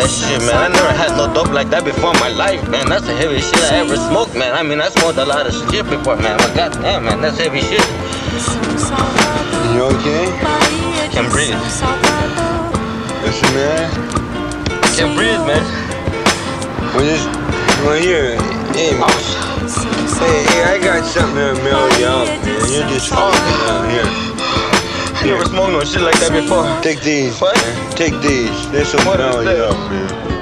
that shit, man. I never had no dope like that before in my life, man. That's the heaviest shit I ever smoked, man. I mean, I smoked a lot of shit before, man. But goddamn, man, that's heavy shit. You okay? Can't breathe. Listen, man. Can't breathe, man. Well, here. Hey, man. Hey, I got something to mail you out, man. You're just talking out here. I never smoked no shit like that before. Take these. What? Man. Take these. This will What mail is you that? up, man.